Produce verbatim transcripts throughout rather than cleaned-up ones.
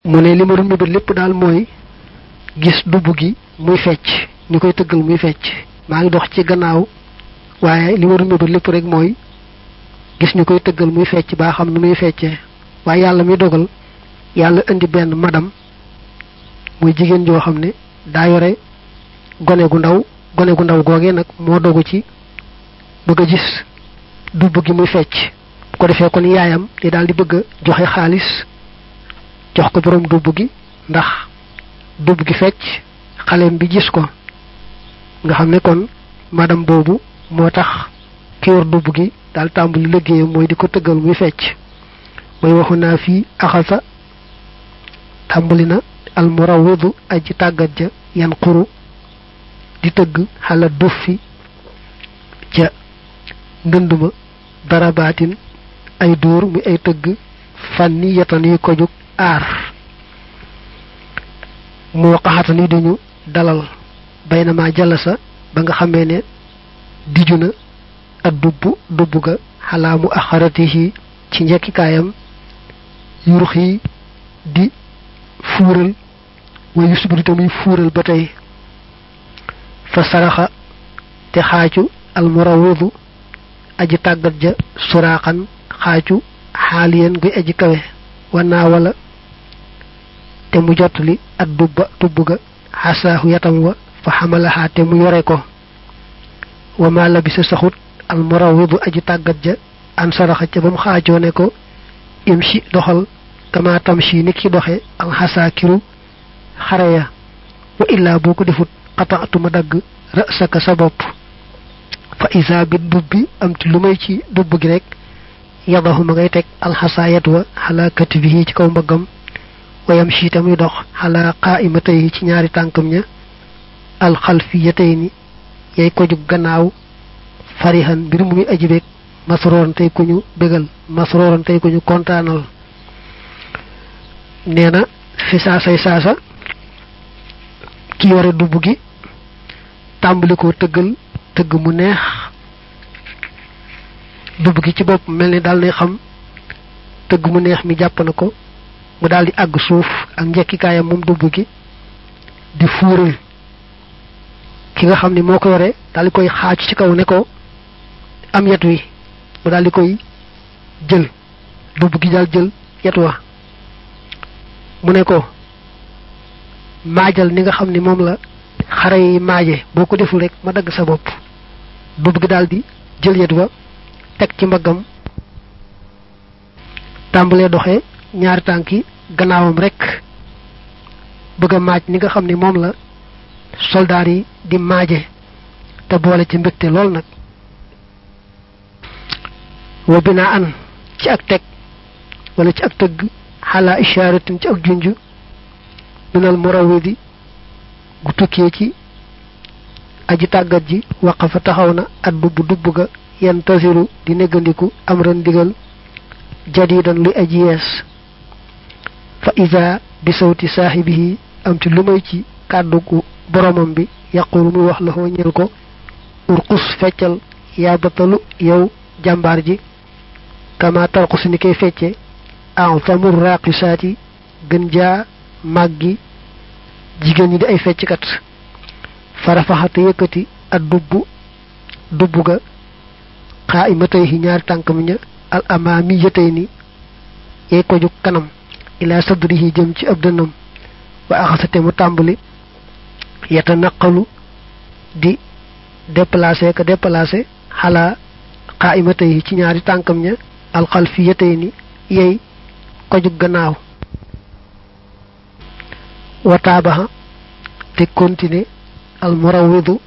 mu ne li ma doon mébét lépp daal mooy gis dubb gi muy fecc ñu koy tëggal muy fecc maa ngi dox ci gannaaw waaye li ma doon mébét lépp rek mooy gis ñu koy tëggal muy fecc baa xam nu muy feccee waaye yàlla mi dogal yàlla indi benn madam muy jigéen joo xam ne daa yore gone gu ndaw gone gu ndaw googee nag moo dogu ci bëgg a gis dubb gi muy fecc ko defee kon yaayam di daal di bëgg a joxe xaalis jox ko borom dubb gi ndax dubb gi fecc xaleem bi gis ko nga xam ne kon madam boobu moo tax ki yor dubb gi daal tàmbali liggéeyam mooy di ko tëggal muy fecc mooy waxu naa fii axasa tàmbali na almurawidu aji tàggat ja yan xuru di tëgg xala duf fi ca ndënd ma darabaatin ay dóor muy ay tëgg fànni yetan yi ko jóg aar mu waqaxatan yi duñu dalal baynama jalasa ba nga xamee ne diju na ak dubb dubb ga xalaamu axaratihi ci njekkikaayam yurux yi di fuural way yusbiru tamuy fuural ba tey fa saraxa te xaacu almurawidu aji tàggat ja suraaxan xaacu xaaliyen guy aji kawe wanaa wala te mu jotli ak dubba dubb ga xasaahu yatam wa fa xamalaxaa te mu yore ko wa ma labisa saxut almurawidu aji tàggat ja an saraxa ca ba mu xaajoo ne ko imshi doxal kama tamshi ni ki doxe alxasaakiru xare ya wa illaa boo ko defut xataatuma dagg ra'saka sa bopp fa isa bi dubbi am ti lu may ci dubb gi rek yadahu ma ngay teg alxasaayat wa xala katibihi ci kaw mbaggam wayam shi tamuy dox xala qaa'imatayhi ci ñaari tànkam ña alxalfiyatayni yay ko jug gannaaw farihan mbir mu muy ajibeeg masrooran tey ku ñu bégal masrooran tey ku ñu kontaanal nee na fi saasay saasa ki yore dubb gi tàmbali ko tëggal tëgg mu neex dubb gi ci bopp mel ni daal nay xam tëgg mu neex mi jàpp na ko mu daal di àgg suuf ak njekkikaayam moom dubb gi di fuural ki nga xam ni moo ko yore daal di koy xaaj ci kaw ne ko am yet wi mu daal di koy jël dubb gi daal jël yet wa mu ne ko maajal ni nga xam ni moom la xare yi maaje boo ko deful rek ma dagg sa bopp dubb gi daal di jël yet wa teg ci mbaggam tàmbalee doxee ñaari tànki gannaawam rek bëgg a maaj ni nga xam ni moom la soldaar yi di maaje te boole ci mbégte lool nag wa binaa an ci ak teg wala ci ak tëgg xalaa ishaaratin ci ak junj minal murawidi gu tukkee ci aji tàggat ji waqafa taxaw na at dubb dubb ga yantasiru di neggandiku amran ndigal jadidan luy aji yees fa iza bi sawti saahibihi am ci lu may ci kàddu gu boromam bi yaqulu muy wax la foo ñeel ko urqus feccal yaa batalu yow jàmbaar ji kama tarqus ni koy fecce a'zamur raqisaati gën jaa màggi jigéen ñi di ay fecckat farafaxate yëkkati ak dubb dubb ga qaa'imatayhi ñaari tànkam ña al amaamiyatayni yay ko ju kanam ila sadrihi jëm ci ab dënnam wa axasate mu tàmbali yata naqalu di déplacé ka déplacé xalaa qaa'imatayhi ci ñaari tànkam ña al xalfiyatayni yay ko ju gannaaw wa taabaxa te continuer al murawwidu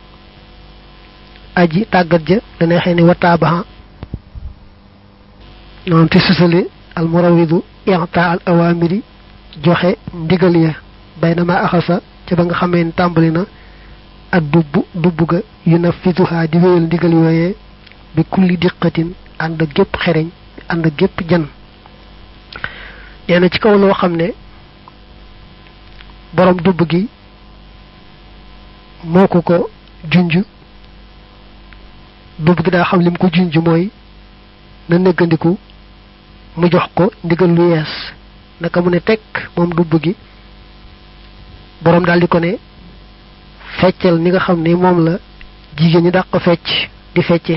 aji tàggat ja dana xëy ne wa taabaxa noonu te sësale al murawwidu i'ta al awamiri joxe ndigal ya baynama axasa ca ba nga xamee ne tàmbali na ak dubb dubb ga yunafiduha di wéyal ndigal yooyee bi kulli diqatin ànd ak gépp xereñ ànd ak gépp jan nee na ci kaw loo xam ne borom dubb gi moo ko ko junj dubb gi daa xam lim ko junj mooy na neggandiku mu jox ko ndigal lu yees naka mu ne tek mom dubb gi borom dal di ko ne feccal ni nga xamne mom la jigeen ñi dakk fecc di fecce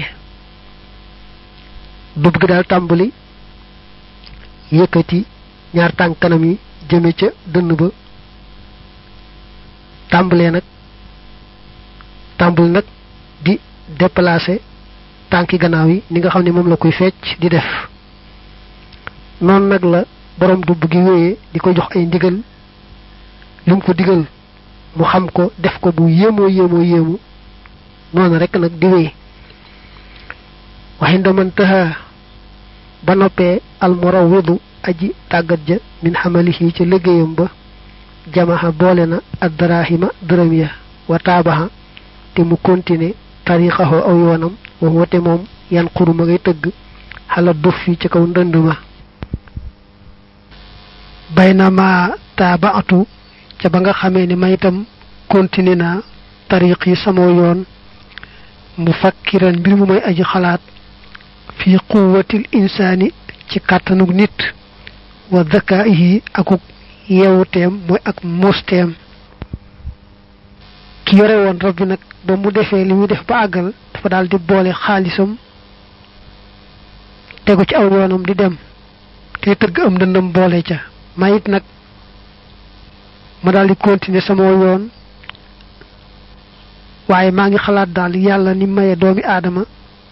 dubb gi dal tambali yëkëti ñaar tank kanam yi jëme ca dënd ba tambalé nak tambul nak di déplacer tanki gannaaw yi ni nga xamne mom la koy fecc di def non nak la borom dubb gi wéyé diko jox ay ndigal lim ko digal mu xam ko def ko bu yémo yémo yému non rek nak di wéy waxinda man taha ba noppé al murawwidu aji tagat ja min hamalihi ci liggéeyam ba jamaha bolena ad-darahima diramiya wa tabaha te mu continuer tariqahu aw yoonam wa wote mom yan quru ma ngay teug hala duf fi ci kaw ndënduma baynama taba'tu ca ba nga xamé ni may tam continuer na tariqi sama yoon mufakkiran bir mu may aji xalaat fi quwwatil insani ci katanu nit wa dhakaihi akuk yewutem moy ak mostem ki yore won rabbi nak ba mu defé limu def ba agal dafa dal di bolé xaalisam tegu ci aw yoonam di dem te teug am dëndam bolé ca mayit nak ma dal di continuer sama yoon waye ma ngi xalaat dal yalla ni maye doomi adama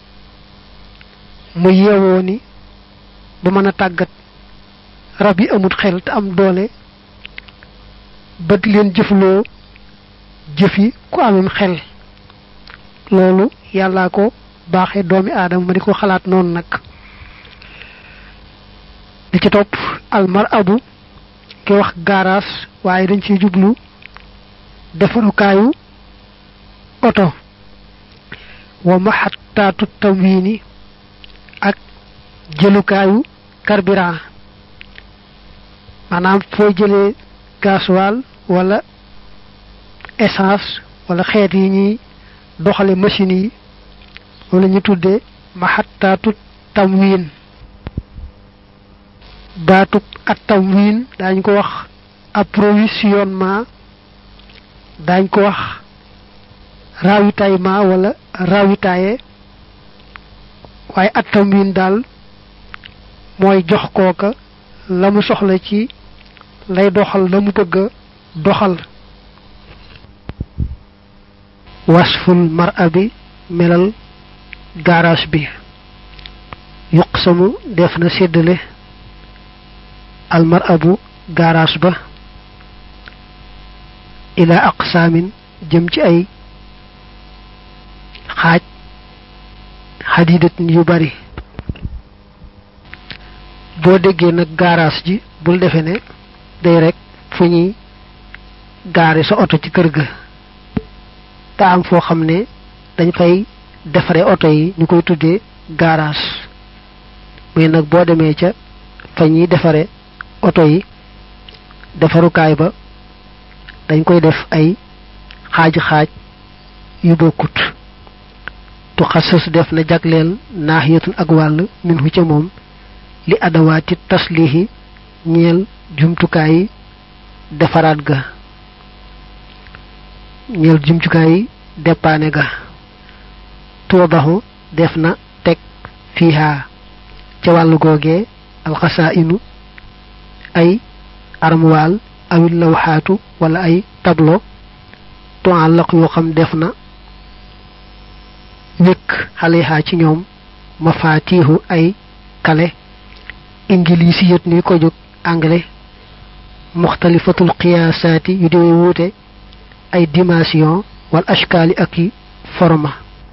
mu yewo ni bu mëna tagat rabbi amut xel te am doole ba di leen jëfloo jëfi ku amim xel loolu yàlla ko baaxee doomi aadama ma di ko xalaat noonu nag di ci topp almar abu ki wax gaaraas waaye dañ ciy jublu defarukaayu oto wa mahattaatu tamwiini ak jëlukaayu carburant manam fo jëlé gasoil wala essence wala xéet yi ñi doxale machine yi wala ñu tuddé mahattatu tamwin baatu at tamwin dañ ko wax approvisionnement dañ ko wax ravitaillement wala ravitailler waye at tamwin dal moy jox koka lamu soxla ci lay doxal lamu bëgg doxal wasful mar'abi melal garage bi yuqsamu def na séddale al mar'abu garage ba ila aqsamin jëm ci ay xaaj hadidatin yu bari bo déggé nak garage ji bul défé né day rek fuñi garé sa auto ci kër ga ta am fo xamné dañ fay défaré auto yi ñukoy tuddé garage mais nak bo démé ca fañi défaré auto yi défaru kay ba dañ koy def ay xaj xaj yu bokut tu xassas def na jaglel nahiyatun ak wal minhu ca mom li adawati taslihi ñeel jumtukaay defaraat ga ñeel jumtukaay dépané ga tuudahu def na tek fiha ca wàllu googee alxasainu ay armuwal awil lawxaatu wala ay tableau tuallaq yoo xam def na wékk xaleha ci ñoom mafatihu ay kale inglisiyat ni ko jóg anglais muxtalifatul qiyasaati yu dewe wuute ay dimension wal ashkali ak forma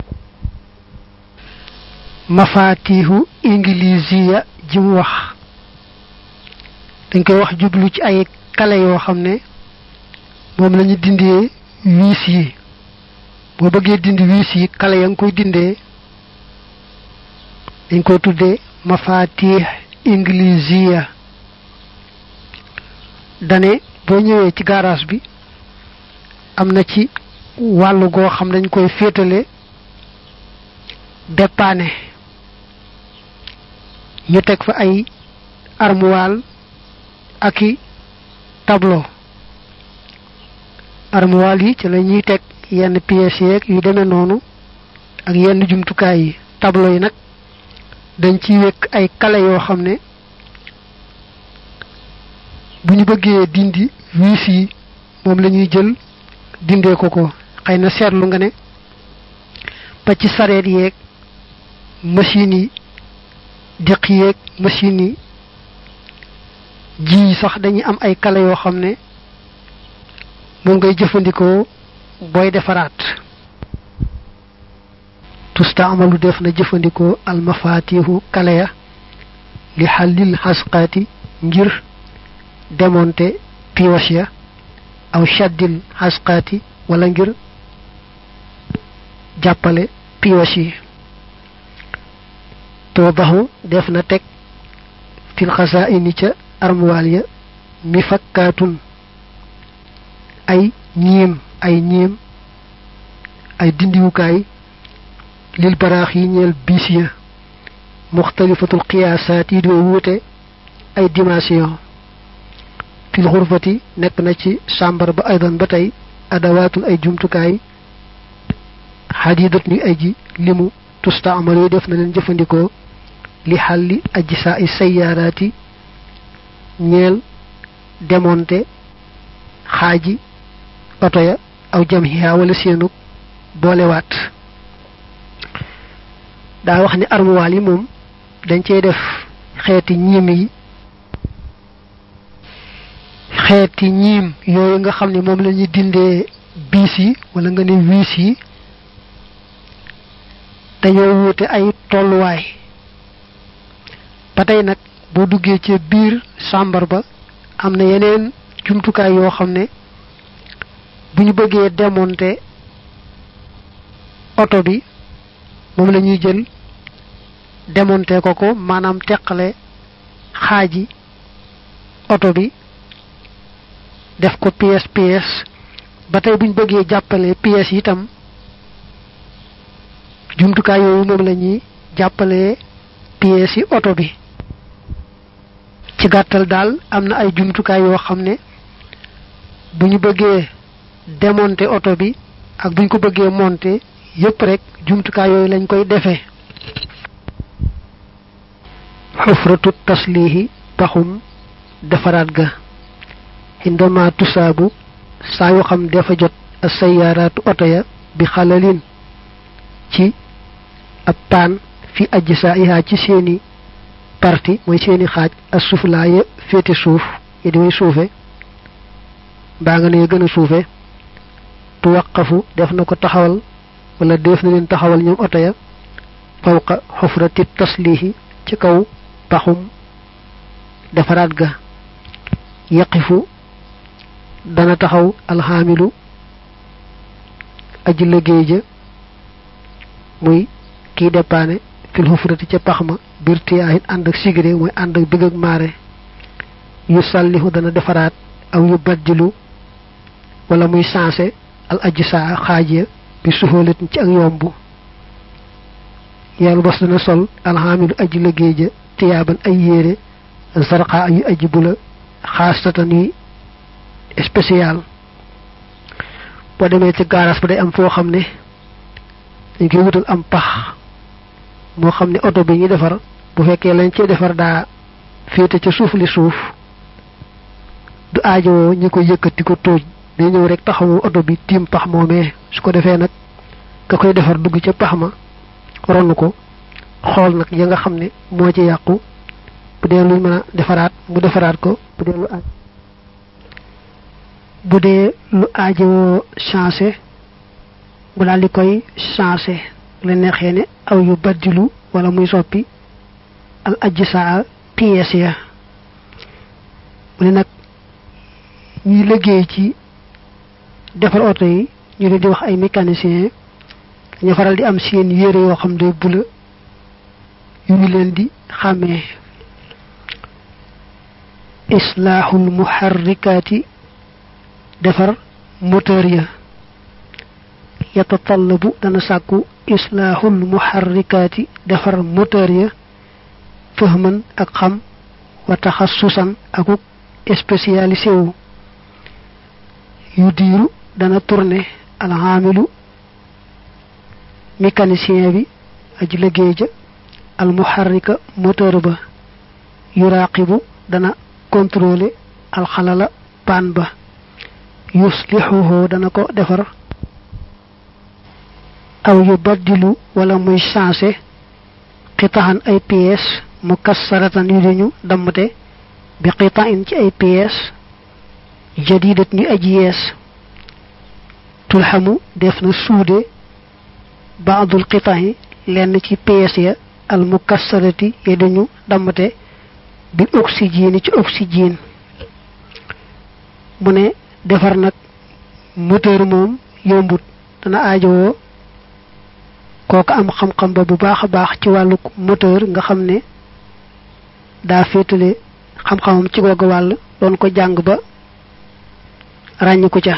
mafatihu inglisiya jim wax dañ koy wax jublu ci ay kale yoo xam ne moom lañu dindee wiis yi boo bëggee dindi wiis yi kale ya nga koy dindee dañ koy tuddee mafatih inglisiya dane boo ñëwee ci garage bi am na ci wàllu goo xam dañ koy féetale dépanné ñu teg fa ay armuwal aki tableau armoire yi ci lañuy tek yenn pièces yeek yu démé nonu ak yenn jumtukaay yi tableau yi nak dañ ci wék ay kala yo xamné buñu bëggé dindi vis yi mom lañuy jël dindé ko ko xeyna sétlu nga né ba ci sareet yeek machine yi diq yeek machine yi ji sax dañuy am ay kala yo xamné mo ngay jëfëndiko boy defaraat tusta'malu def na jëfëndiko al mafatihu kalaya li halil hasqati ngir démonter pièces ya aw shaddil hasqati wala ngir jappalé pièces yi tobahu def na tek fil khaza'ini ca armoire ya mifakkatun ay ñeem ay ñeem ay dindiwukaay lil baraax yi ñeel bis ya muxtalifatul qiyaasaat yi doo wuute ay dimension fil xurfati nekk na ci chambre ba aydan ba tey adawaatul ay jumtukaay xadidat ni ay ji limu tustaamalu def na leen jëfandikoo li xalli ajsaa i sayyaaraati ñeel démonter xaaji auto ya aw jamhiha wala seenu bolewaat da wax ni armoire yi mom dañ cey def xéeti ñim yi xéeti ñim yoy nga xamni mom lañuy dindé bis yi wala nga ni vis yi dañoo wuté ay tolluwaay patay nak bo duggé ci biir chambre ba amna yeneen jumtukaay yoo xam ne buñu bëggee démonter auto bi moom la ñuy jël démonter ko ko maanaam teqale xaaji auto bi def ko pièce pièce ba tey buñu bëggee jàppale pièce itam jumtukaay yooyu moom la ñuy jàppale pièce yi auto bi ci gàttal daal am na ay jumtukaay yoo xam ne buñu bëggee démonter auto bi ak buñ ko bëggee monter yépp rek jumtukaay yooyu lañ koy defee xufratu taslihi taxum defaraat ga indama tusaabu saa yu xam dafa jot as-sayyaraatu auto ya bi xalalin ci ab paan fi ajsaa'iha ci seeni parti mooy seeni xaaj as-suflaa ya féete suuf yi di way suufe mbaa nga ne gën a suufe tuwaqafu def na ko taxawal wala def na leen taxawal ñoom auto ya fawqa xufrati taslihi ci kaw paxum defaraat ga yaqifu dana taxaw alxaamilu aji liggéey ja muy kii dépaane fil xufrati ca pax ma bir tiyaahin ànd ak sigre mooy ànd ak bëgg ak maare yu sallihu dana defaraat aw yu baddilu wala muy sensé al ajsa xaaje bi suhulat ci ak yombu yàlla bos dana sol alxaamilu aji liggéey ja tiyaaban ay yére zarqa yu aji bula xaasatan yi spécial boo demee ci garage ba day am foo xam ne dañ koy wutal am pax moo xam ne auto bi ñuy defar bu fekkee lañ ci defar daa féete ca suuf li suuf du aajowoo ñi ko yëkkati ko tóoj day ñëw rek taxawu auto bi tiim pax moomee su ko defee nag ka koy defar dugg ca pax ma ron ko xool nag ya nga xam ne moo ci yàqu bu dee luñ mën a defaraat mu defaraat ko bu dee lu aaj bu dee lu aajowoo changé bu daal di koy changé la neexee ne aw yu baddilu wala muy soppi al ajsaa pièces ya mu ne nag ñuy liggéey ci defar auto yi ñu leen di wax ay mécanicien ñu faral di am seen yére yoo xam day bula yu ñu leen di xàmmee islahul muharrikati defar moteur ya yatatallabu dana sàkku islahul muharrikati defar moteur ya fahman ak xam wa taxassusan akuk spécialisé wu yu diiru dana tourner al hamilu mécanicien bi aji liggéey ja al muharrika moteur ba yuraqibu dana contrôler al khalala pan ba yuslihuhu dana ko defar aw yubaddilu wala muy changer qitahan ay pièces mukassaratan yu ñu damate bi qita'in ci ay pièces jadidat ni aji yes tulhamu defna soudé ba'dul qita'i lenn ci pièces ya al mukassarati ya dañu damate bi oxygène ci oxygène mu ne defar nak moteur mom yombut dana aajo koku am xam xam ba bu baaxa baax ci walu moteur nga xamne da fétalé xam xamam ci gogu wal don ko jang ba ragniku ca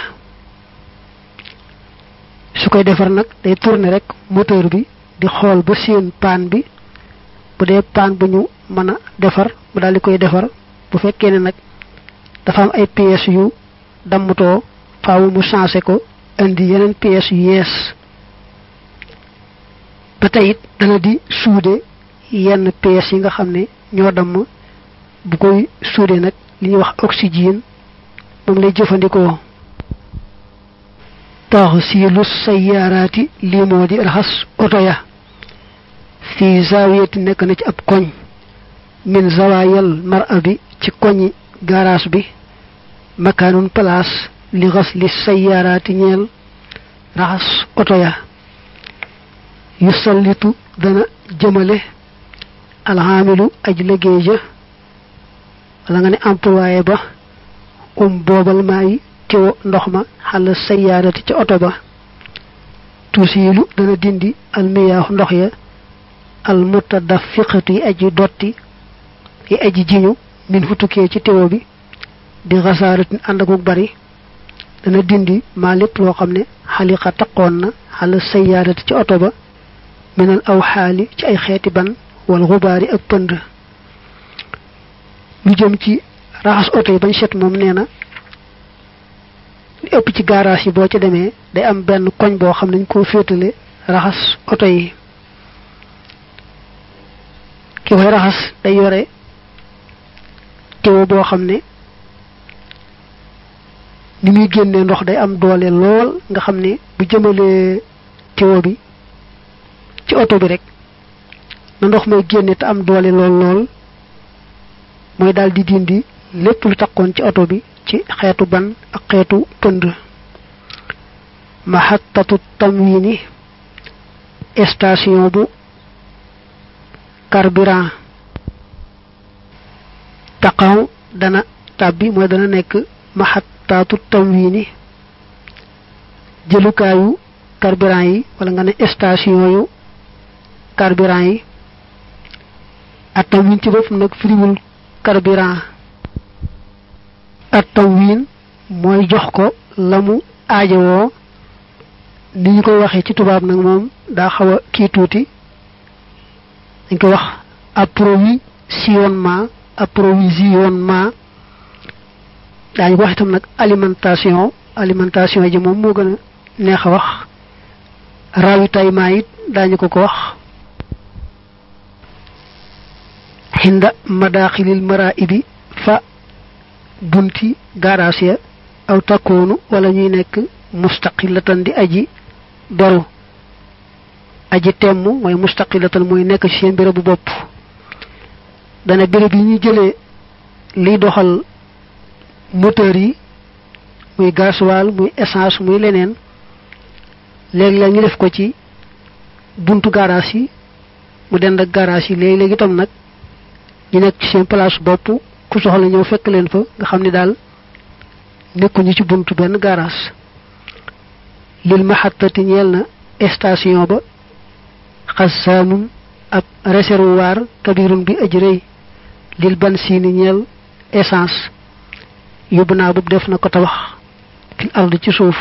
su koy defar nak day tourner rek moteur bi di xol ba seen pan bi bu dé pan bu ñu mëna defar bu dal di koy defar bu fekké né nak dafa am ay pièces yu damuto faawu mu changer ko andi yenen pièces yu yes ba tayit dana di soudé yenn pièces yi nga xamné ño dam bu koy soudé nak li ñuy wax oxygène mom lay jëfandikoo tahsilu sayyarati li modi rahas auto ya fi zawiyati nek na ci ab koñ min zawayal mar'abi ci koñi garage bi makanun place li ghasli sayyarati ñel rahas auto ya yusallitu dana jëmale alhamilu aji liggéey ja wala nga ne employé ba um boobal maay tewo ndox ma xal sayyarati ci auto ba tusilu dana dindi almiyah ndox ya al mutadaffiqati aji dotti yi aji jiñu min futuké ci tewo bi di ghasaratin andagu bari dana dindi ma lepp lo xamne khaliqa taqon na xal sayyarati ci auto ba min al awhali ci ay xéeti ban wal ghubari ak pënd lu jëm ci raxas auto yi bañ set mom neena li ëpp ci garage yi bo ci démé day am benn koñ bo xam nañ ko fétalé raxas auto yi ki way raxas day yoré tewo bo xamné ni muy génné ndox day am doole lool nga xamné bu jëmalé tewo bi ci auto bi rek na ndox may génné ta am doole lool lool moy dal di dindi lepp lu takkon ci auto bi ci xéetu ban ak xéetu pënd mahattatu tamwini station bu carburant taqaw dana tabbi moy dana nek mahattatu tamwini jëlukaayu carburant yi wala nga ne station yu carburant yi atawin ci bopp nak friwul carburant atawin moy jox ko lamu aajo ni ñu koy waxé ci tubab nak mom da xawa ki tuti dañ ko wax approvisionnement approvisionnement dañ wax tam nak alimentation alimentation ji mom mo gëna neex wax rawitaillement it dañ ko ko wax hinda madakhilil maraibi fa bunti garage aw takunu wala ñuy nek mustaqilatan di aji boru aji temmu moy mustaqilatan moy nek ci seen bërebu bop dana bërebu ñi jëlé li doxal moteur yi muy gasoil muy essence muy leneen légui la ñu def ko ci buntu garage yi mu dend ak garage yi légui légui tam nak ñi nek ci seen place bop ku soxla ñew fekk leen fa nga xamni dal nekku ñu ci buntu ben garage lil mahattati ñelna station ba khassamun ab réservoir kabirun bi ajrey lil bansini ñel essence yubna bu def na ko tabax fil ard ci suuf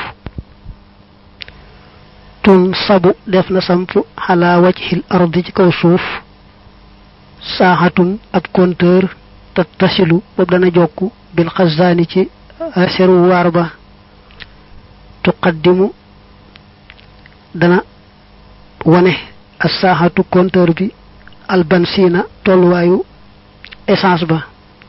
tun sabu def na samp ala wajhil ard ci kaw suuf saahatun ab compteur tattasilu bob dana jokku bil khazani ci seru war ba tuqaddimu dana wane as-sahatu compteur bi al bansina tolluwayu essence ba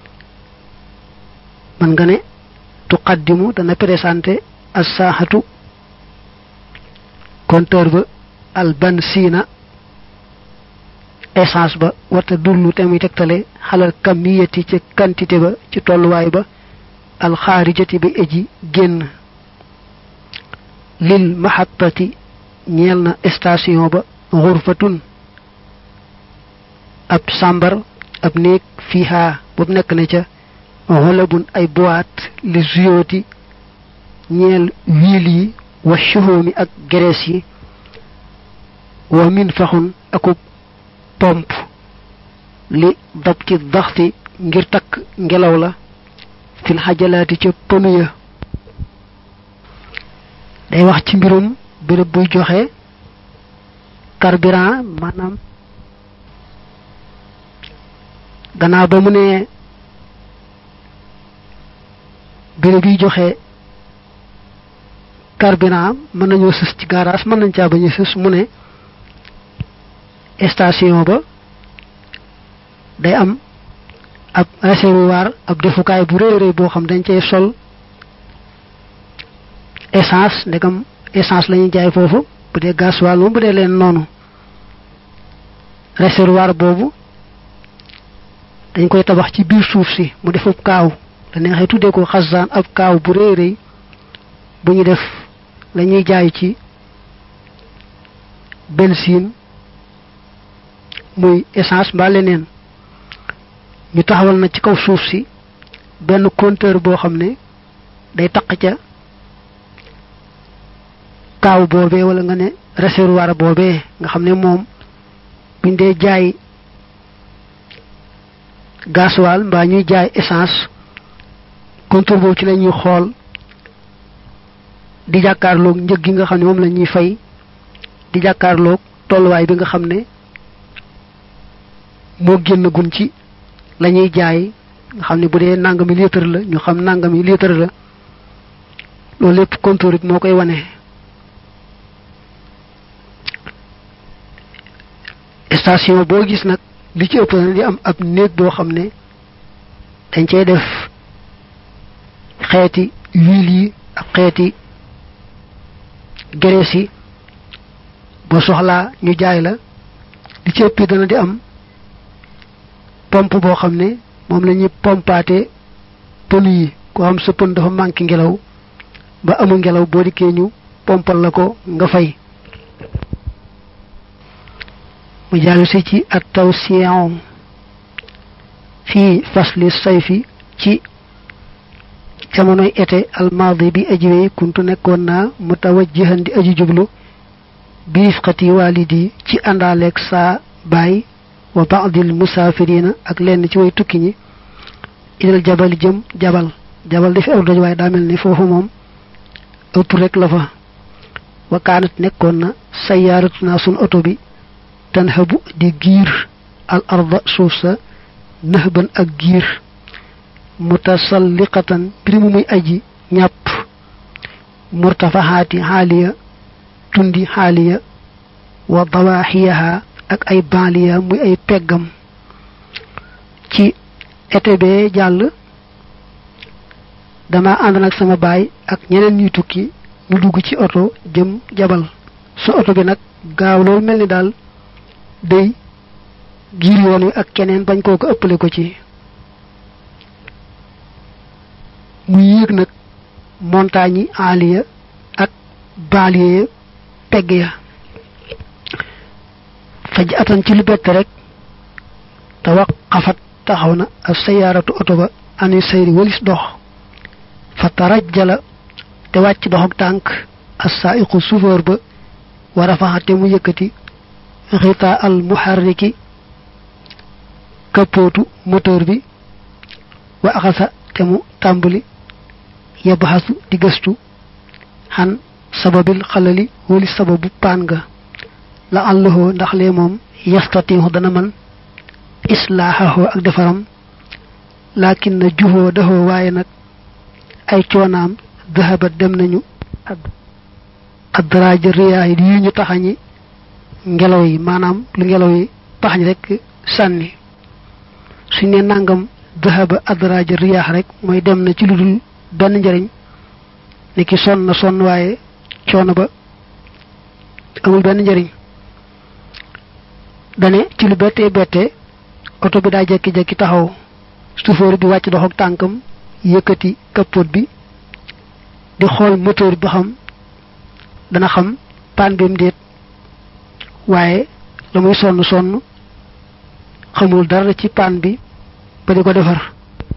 man nga ne tuqaddimu dana présenter as-sahatu compteur ba al bansina essence ba wata dullu tammi tektale halal kamiyati ci quantité ba ci tolluway ba al kharijati bi eji genn lil mahattati ñelna station ba ghurfatun ab sambar ab nek fiha bob nek na ca ghalabun ay boîte li ziyoti ñel wili wa shuhumi ak graisse yi wa min fakhun akub pompe li dabti daxti ngir tak ngelaw la fil hajalati ci ponu day wax ci mbirum bërepp buy joxe carburant manam gannaaw ba mu ne bërepp buy joxe carburant mën nañu sus ci garage mën nañ ca bañu sus mu ne station ba day am ab réservoir ab defukaay bu reey reey bo xam dañ cey sol essence ndegam essence lañu jaay fofu bu dé gasoil bu dé len nonu réservoir bobu dañ koy tabax ci biir suuf si mu defu kaaw da neexé tuddé ko khazan ab kaaw bu reey reey bu ñu def lañuy jaay ci benzine muy essence ba leneen ñu taxawal na ci kaw suuf si benn compteur boo xam ne day taq ca kaaw boobee wala nga ne réservoir boobee nga xam ne moom buñ dee jaay gasoil mbaa ñuy jaay essence compteur boobu ci la ñuy xool di jàkkaarloog njëg gi nga xam ne moom la ñuy fay di jàkkaarloog tolluwaay bi nga xam ne moo génn gun ci lañuy jaay nga xamni bu dé nangami litre la ñu xam nangami litre la loolu lépp compteur mo koy wane station bo gis nak li ci ëpp di am ab neeg bo xamné dañ cey def xéeti huile yi ak xéeti graisse yi bo soxla ñu jaay la li ci ëpp dana di am pompe bo xamné mom lañuy pompaté ponu yi ko am sa pon dafa manki ngelaw ba amu ngelaw bo diké ñu pompal lako nga fay mu jaalu ci ci at tawsi'u fi fasli sayfi ci jamono été al madi bi ajiwe kuntu nekkon na mutawajjihan di aji jublu bi fqati walidi ci andalek sa bay wa ba'dil musafirin ak lenn ci way tukki ñi idal jabal jëm jabal jabal dafi aw doj way da melni fofu mom ëpp rek la fa wa kanat nekkon na sayaratuna sun auto bi tanhabu di giir al arda suusa nahban ak giir mutasalliqatan primu muy aji ñap murtafahati haliya tundi haliya wa dawahiyaha ak ay baliya muy ay peggam ci été bé jall dama and nak sama baay ak ñeneen ñuy tukki ñu dugg ci auto jëm jabal su auto bi nak gaaw lool melni dal day giir yoon ak keneen bañ ko ko ëppale ko ci muy yéeg nak montagne aliya ak baliya pegg ya faj atan ci lu bet rek tawaqafat taxawna as-sayyaratu autoba ani sayri walis dox fatarajjala te wacc dox ak tank as-sa'iqu chauffeur ba wa rafa'ate mu yëkëti ghita al-muharriki kapotu moteur bi wa akhasa te mu tambali yabhasu di gëstu han sababil khalali wali sababu panga la allahu ndax le mom yastatihu dana man islahahu ak defaram lakin na juhoo daxoo waaye nag ay coonaam dahabat dem nañu adraja riyaa yi yi ñu taxañi ngelaw yi maanaam lu ngelaw yi taxañ rek sànni suñ ne nangam dahaba adraja riyaa rek mooy dem na ci lu dul benn njariñ ni ki sonn na sonn waaye coono ba amul benn njariñ dane ci lu bettee bettee oto bi daa jekki-jekki taxaw chauffeur bi wàcc dox ak tànkam yëkkati kapot bi di xool moteur bi xam dana xam paan bi mu déet waaye la muy sonn sonn xamul dara ci paan bi ba di ko defar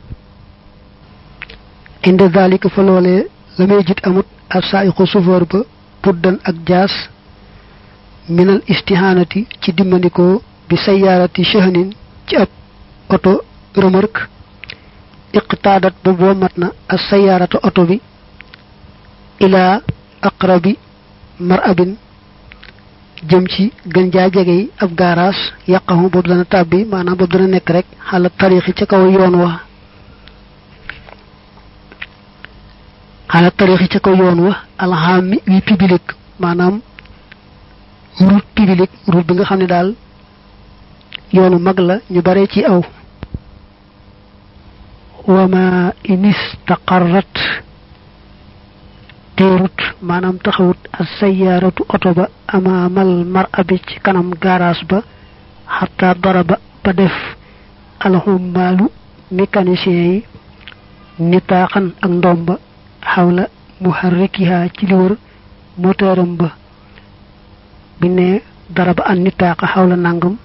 inde dalika fa loolee la may jit amut ak saayiqu chauffeur ba puddan ak jaas minal istihanati ci dimbandikoo bi sayyarati shahnin ci ab auto remorque iqtaadat ba boo mat na as sayyaratu auto bi ila aqrabi mar'abin jëm ci gën jaa jege ab garage yàqamu boobu dana tàbbi maanaam boobu dana nekk rek xala tariixi ca kaw yoon wa xala tariixi ca kaw yoon wa alxaami wi public maanaam route publique route bi nga xam ne daal yoonu mag la ñu bare ci aw wama inistaqarrat teerut maanaam taxawut as sayyaratu oto ba amaamal mar'abi ci kanam garage ba xataa daraba ba def alxummaalu mécanicien yi nitaaxan ak ndomba xawla muharrikiha ci li wër moteuram ba bi ne daraba an nitaaxa xawla nangam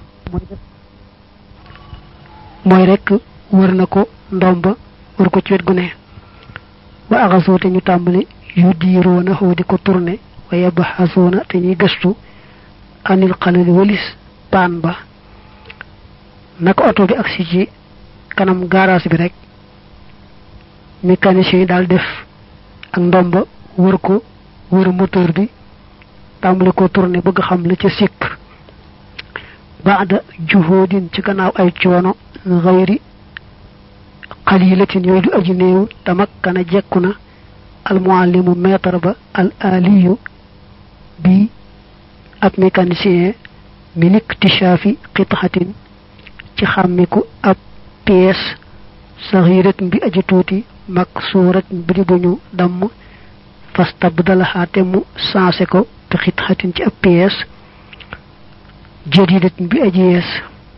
mooy rek wër na ko ndomba wër ko ci wet gu ne wa axasoo te ñu tàmbali yu diiroona xoo di ko tourné wa yabaxasoona te ñuy gëstu anil xalali walis paan ba naka oto bi agsi ci kanam garage bi rek mécanicien yi daal def ak ndomba wër ko wër moteur bi tàmbali ko tourné bëgg xam la ca sikk baada juhoodin ci gannaaw ay coono xayri qalilatin yooyu du aji néew tamakkana jekku na al muallimu maître ba al aliyu bi ab mécanicien min iktishafi qit'atin ci xàmmiku ab pièce saxiratin bi aji tuuti maksuratin bi di buñu damm fastabdalaha te mu sansé ko bi qit'atin ci ab pièce jadidatin bi aji yees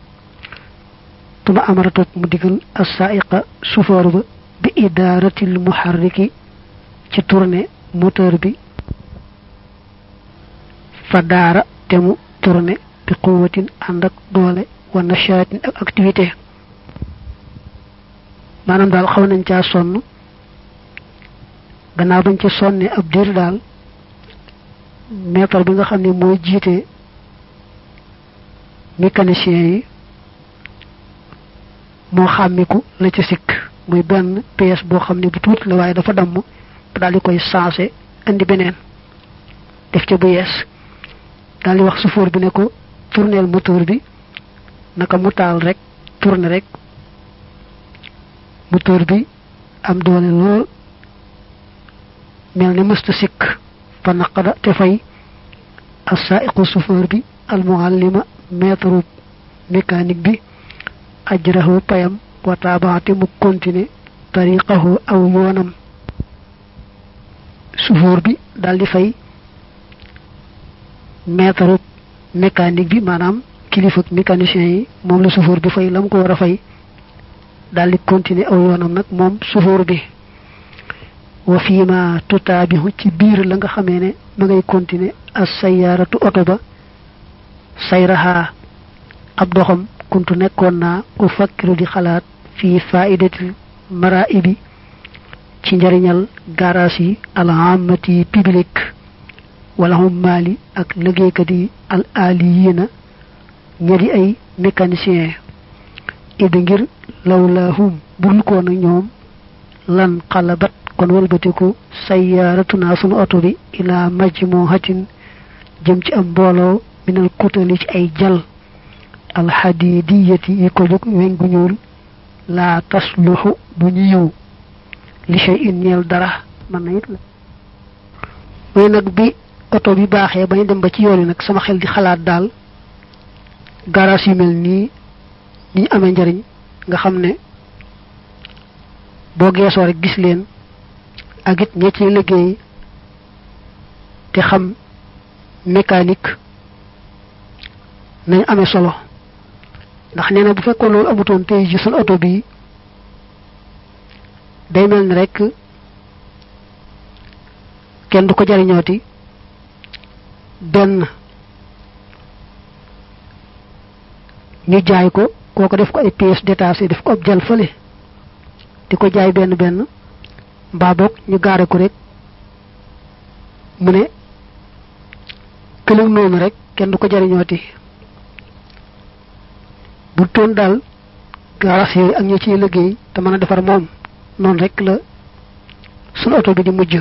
tuma amaratot mu digal as-sa'iqa chauffeur ba bi idaratil muharriki ci tourné moteur bi fa daara te mu tourné bi quwwatin ànd ak doole wa nashatin ak activité maanaam daal xaw nañ caa sonn gannaaw bañ ca sonne ab diir daal maître bi nga xam ne mooy jiite mécanicien yi moo xàmmiku la ca sikk muy benn pièce boo xam ne bu tuuti la waaye dafa damm daal di koy changé indi beneen def ca bu yees daal di wax chauffeur bi ne ko tourneel moteur bi naka mu taal rek tourné rek moteur bi am doole lool mel ni mësta sikk fa naqada te fay as-sa'iqu chauffeur bi al muallima maître mécanique bi ajrahu payam wa tabaati mu continuer tariqahu aw yoonam chauffeur bi daal di fay maître mécanique bi maanaam kilifa mécanicien yi moom la chauffeur bi fay lam ko war a fay daal di continuer aw yoonam nag moom chauffeur bi wa fiima tutaabihu ci biir la nga xamee ne ma ngay continuer as sayyaratu oto ba sayraha ab doxam kuntu nekkoon naa ufakkiru di xalaat fii faidati maraibi ci njariñal garage yi alhamati public wala hummaali ak liggéeykat yi al aliyina ñadi ay mécanicien ida ngir lawlahum bul ko na ñoom lan xalabat kon walbatiku sayyaratuna sunu oto bi ila majmuhatin jëm ci am mbooloo minal kutali ci ay jal alhadidiyati yi ko jóg weñ gu ñuul la tasluhu du ñiw li shay'in ñeel dara man na it la moy nak bi auto bi baxé bañ dem ba ci yoon nak sama xel di xalaat dal garage yu mel ni ni amé njariñ nga xamné bo gesso rek gis leen ak it ñi ci liggéey te xam mécanique nañ amé solo ndax néna bu fekkon lool amuton tay ci sun auto bi day melni rek kenn du ko jariñoti ben ñu jaay ko koko def ko ay pièces détachées def ko jël fele diko jaay ben ben mba bok ñu garé ko rek mu ne këlu non rek kenn du ko jariñoti bu ton dal garas yi ak ñi ci liggéey te mëna defar mom non rek la sun auto bi di mujj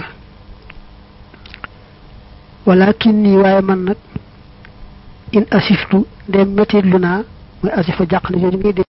walakin ni waye man nak in asiftu dem metti luna moy asifa jaq na joju ngi